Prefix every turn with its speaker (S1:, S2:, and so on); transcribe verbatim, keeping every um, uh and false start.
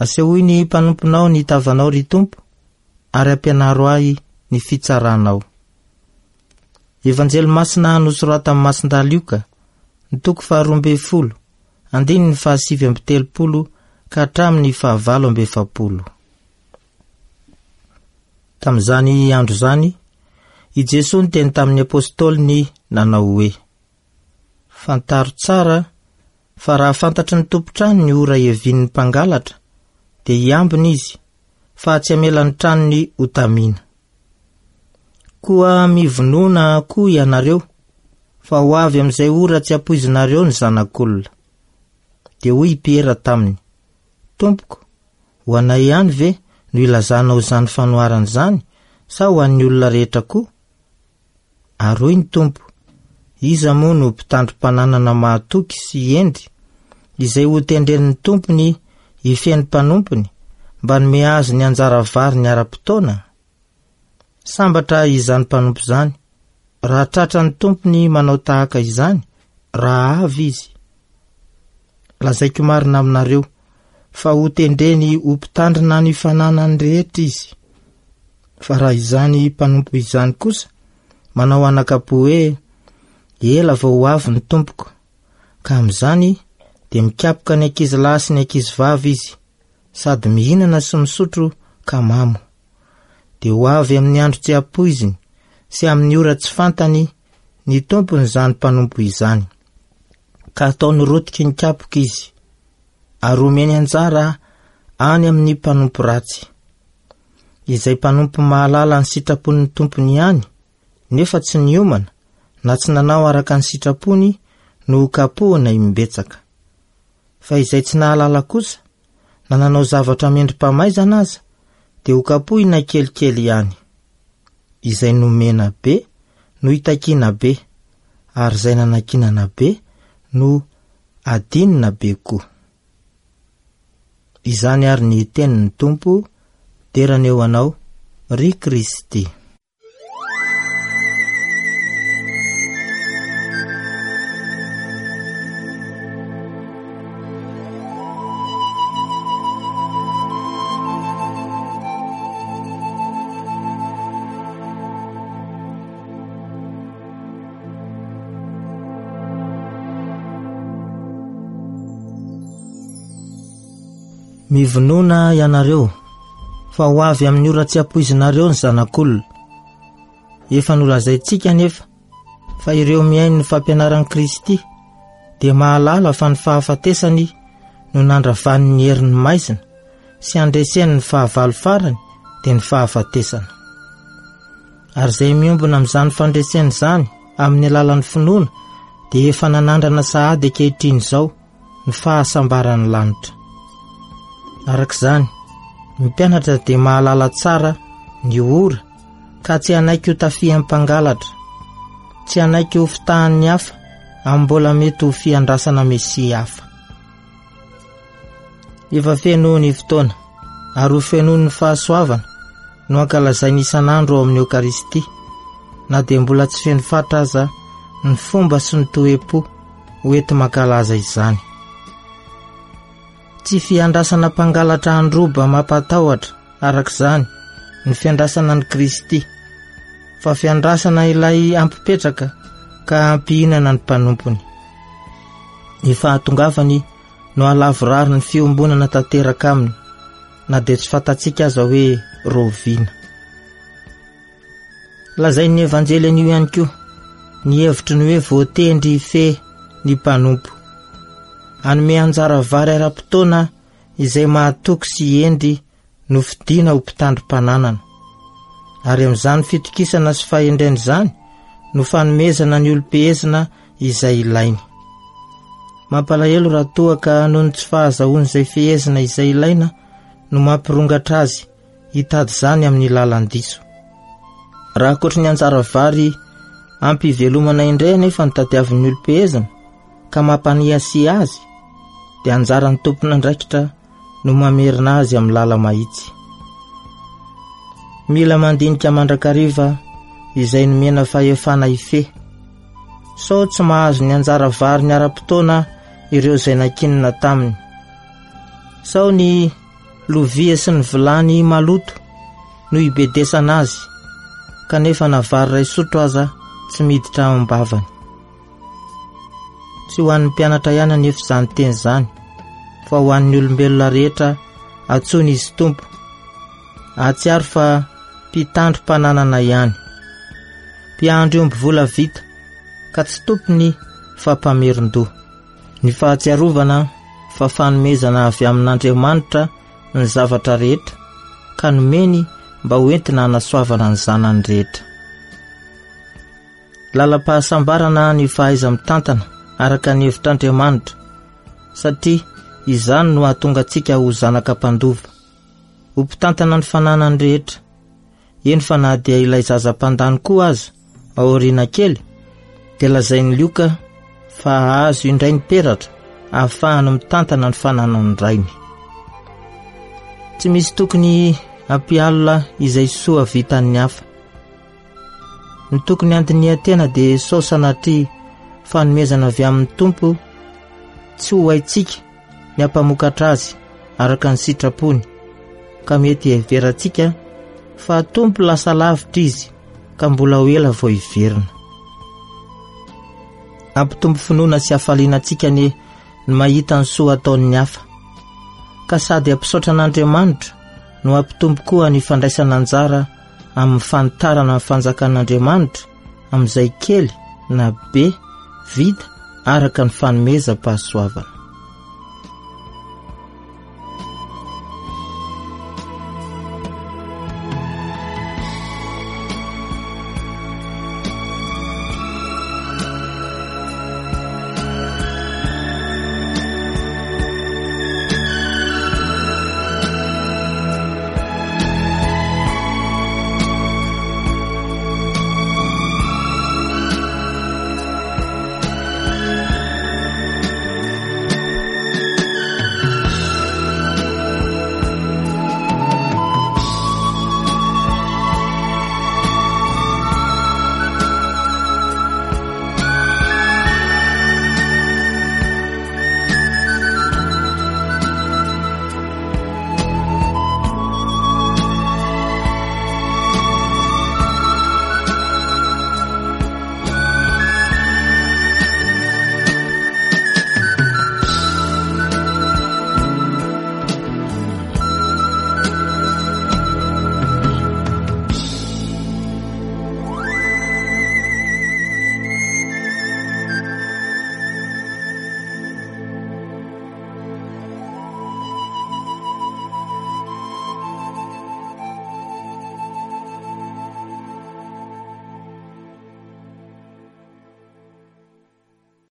S1: Asehoy ny mpanomponao ny tavanao ry Tompo, ary ampianaro ahy ny fitsaranao. Evanjely masina nosoratan'ny Masindahy Lioka, ny toko faharoa amby folo, andiny ny fahasivy amby telopolo ka hatramin'ny fahavalo amby efapolo. Tamin'izany andro zany, i Jesosy teny tamin'ny apôstôliny nanao hoe: fantaro tsara fa raha fantatry ny tompontrano ny ora ihevian'ny mpangalatra, dia hiambina izy fa tsy hamela ny tranony ho tamina. Koa mivonona koa ianareo, fa ho avy amin'izay ora tsy ampoizinareo ny zanak'olona. Dia hoy Piera taminy: Tompoko, ho anay ihany ve no ilazanao izany fanoharana izany, sa ho an'ny olona rehetra koa? Ary hoy ny Tompo: iza moa no mpitandro-pananana mahatoky sy endry, izay ho tendren'ny tompony hifehy mpanompony, mba nome azy ny anjara vary ny ara-potoana? Sambatra izany mpanompo izany, raha tratra ny tompony manao tahaka izany, raha avy izy. Lazaiko marina aminareo fa ho tendreny ho mpitandrina ny fananany rehetra izy. Fa raha izany mpanompo izany kosa manao anakapo hoe: ela vao ho avy ny tompoko, ka amin'izany dia mikapoka ny ankizy lahy sy ny ankizy vavy izy, sady mihinana sy misotro ka mamo. Dia ho avy amin'ny andro tsy ampoiziny sy amin'ny ora tsy fantany ny tompony izany mpanompo izany, ka ataony rotiky ny kapoka izy, ary omeny anjara any amin'ny mpanompo ratsy. Izay mpanompo mahalala ny sitrapon'ny tompony ihany, nefa tsy niomana na tsy nanao araka ny sitrapony no kapohina imbetsaka. Fa izay tsy nahalala kosa, na nanao zavatra mendrim-pamaizana aza, dia ho kapohina kelikely ihany. Izay nomena be no hitakiana be, ary izay nanakinana be no adinina be koa. Izany ary ny tenin'ny Tompo, derany eo anao, ry Kristy. Mivonona ianareo, fa ho avy amin'ny ora tsy ampoizinareo ny zanak'olona. Efa nolazaintsika nefa fa ireo miaino ny fampianaran'i Kristy dia mahalala fa ny fahafatesany no nandravan'ny ny herin'ny maizina, sy andreseny ny fahavalo farany dia ny fahafatesana. Ary izay miombona amin'izany fandreseny izany amin'ny alalan'ny finoana dia efa nanandrana sahady ankehitriny izao ny fahasambaran'ny lanitra. Arak'izany, ny mpianatra dia mahalala tsara ny ora, ka tsy hanaiky ho tafihan'ny mpangalatra, tsy hanaiky ho fitahan'ny hafa amin'ny mbola mety ho fiandrasana Mesia hafa. Efa feno ny fotoana, ary ho feno ny fahasoavana no ankalazainy isan'andro ao amin'ny Eukaristia, na dia mbola tsy feno fatra aza ny fomba sy ny toe-po hoety mankalaza izany. Tsy fiandrasana mpangalatra androba mampatahotra arak'izany ny fiandrasana ny Kristy, fa fiandrasana ilay ampipetraka ka ampihinana ny mpanompony. Ny fahatongavany no alavorary ny fiombonana tanteraka aminy, na dia tsy fantatsika aza hoe roviana. Lazain'ny evanjely an'io ihany koa ny hevitry ny hoe voatendry fe ny mpanompo, anome anjara vary ara-potoana izay mahatoky sy endry no fidiana ho mpitandro-pananana. Ary amin'izany fitokisana sy fahendreny izany no fanomezana ny olo-pehezina izay ilainy. Mampalahelo raha toa ka noho ny tsy fahazahoany izay fehezina izay ilaina no mampirongatra azy hitady izany amin'ny lalan-diso. Raha ankoatra ny anjara vary ampivelomana indray nefa ny tadiavin'ny olo-pehezina ka mampaniasia azy, dia anjaran'ny tompona andraikitra no mamerina azy amin'ny lala mahitsy. Mila mandinika mandrakariva izay nomena fahefana ife, sao tsy mahazo ny anjara vary ny ara-potoana ireo izay nankinina taminy, sao ny lovia sy ny vilany maloto no ibedesana azy, kanefa navary ray sotro aza tsy miditra ambavany. Tsy ho an'ny mpianatra ihany anefa izany teny izany, fa ho an'ny olombelona rehetra atsony izy tompo, atsiaro fa mpitandro-pananana ihany, mpiandro eo mbivola vita ka tsy tompony fa mpameron-doha. Ny fahatsiarovana fa fanomezana avy amin'Andriamanitra ny zavatra rehetra, ka nomeny mba hoentina hanasoavana ny zanany rehetra. Lalam-pahasambarana ny fahaiza mitantana araka ny hevitr'Andriamanitra, satria izany no hahatonga antsika ho zanaka mpandova, ho mpitantana ny fananany rehetra. Eny fa na dia ilay zaza-pandany koa aza aoriana kely, dia lazain'ny lioka fa azo indray ny peratra ahafahany mitantana ny fananany rainy. Tsy misy tokony hampialina izay soa vitan'ny hafa. Ny tokony andinihan-tena dia sao sanatria fanomezana avy amin'ny tompo tsy ho haitsika ny hampamokatra azy araka ny sitrapony, ka mety heverantsika fa tompo lasa lavitra izy ka mbola ho ela vao hiverina. Ampitombo finoana sy hafalianantsika ny ny mahita ny soa ataon'ny hafa, ka sady ampisaotra an'Andriamanitra no ampitombo koa ny fandraisana anjara amin'ny fanitarana ny fanjakan'Andriamanitra amin'izay kely na be vita araka ny fanomeza-pahasoavana.